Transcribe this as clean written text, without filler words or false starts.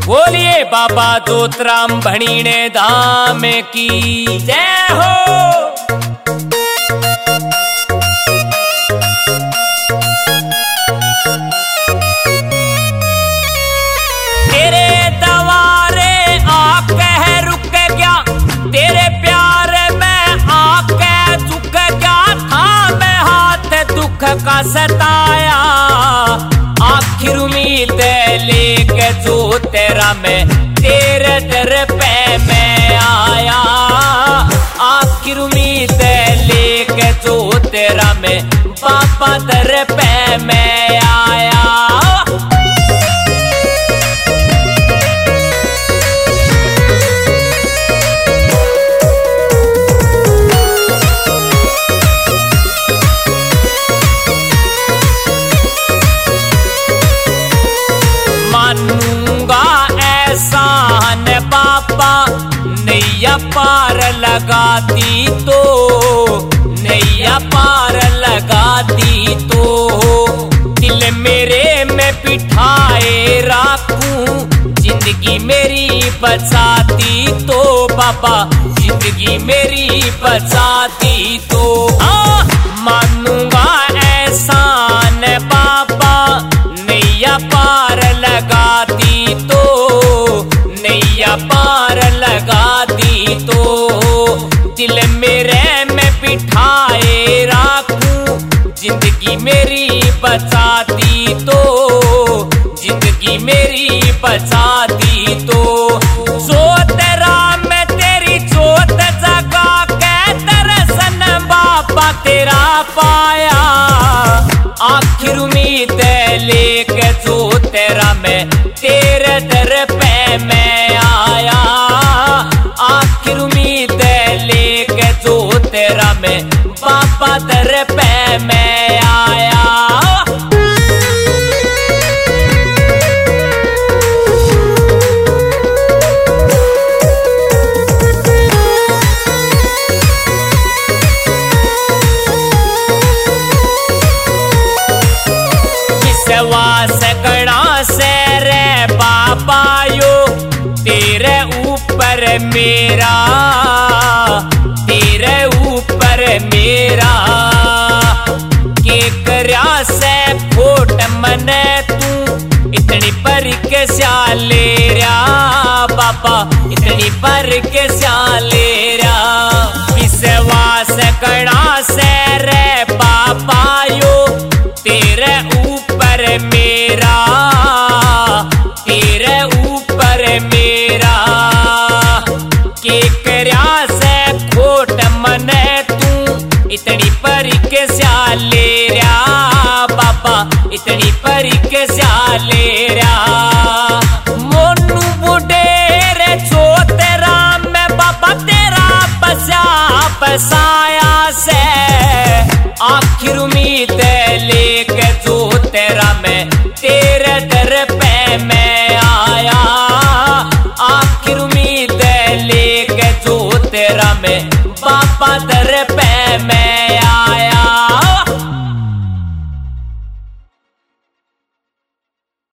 बोलिए बाबा जोतराम भणीने धाम की जय हो। तेरे दवारे आके रुक गया, तेरे प्यार में आके झुक गया था मैं हाथ दुख का सताया। आखिर उम्मीद लेके जो तेरा मैं तेरे दर पे मैं आया। आखिर उम्मीद लेके जो तेरा मैं बाबा दर पे मैं आया। नैया पार लगाती तो, नैया पार लगाती तो, दिल मेरे में बिठाए राखूं जिंदगी मेरी बचाती तो बाबा, जिंदगी मेरी बचाती तो। मानूंगा एहसान बाबा नैया पार लगाती तो, नैया पार लगाती तो, दिल मेरे में बिठाए राखूं जिंदगी मेरी बचाती तो, जिंदगी मेरी बचाती तो। जोत राम में तेरी जोत जगा के दर्शन बाबा तेरा पाया। आखिर उम्मीद लेके जो तेरा मैं तेरे दर पे मैं आया। आखिर उम्मीद लेके जो तेरा मैं बाबा दर पे मैं आया। विश्वास गणा से रे बाबा यो तेरे ऊपर मेरा, तेरे ऊपर मेरा के करया से फोट मने तू इतनी पर के स्याले रहा बाबा, इतनी पर के स्याले रहा। विश्वास गणा से रे बाबा यो तेरे ऊपर मेरा, तेरे ऊपर मेरा के करया से खोट मने तू इतनी पर के स्याले रहा बाबा, इतनी पर के स्याले रहा। मोनू बुडेरे जो तेरा मैं बाबा तेरा बसा बसाया से आखिर उम्मीद